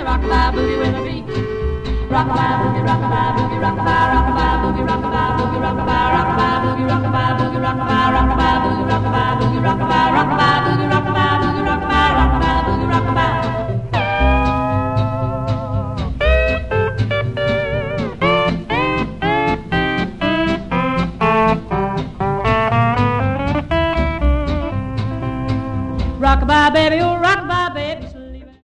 rockabye boogie with a beat. Rockabye boogie, rockabye boogie, rockabye, rockabye boogie, rockabye boogie, rockabye, rockabye boogie, rockabye boogie, rockabye, rockabye boogie, rockabye boogie, rockabye, rockabye boogie, rockabye boogie, rockabye, rockabye boogie, rockabye. Rockabye, baby, oh,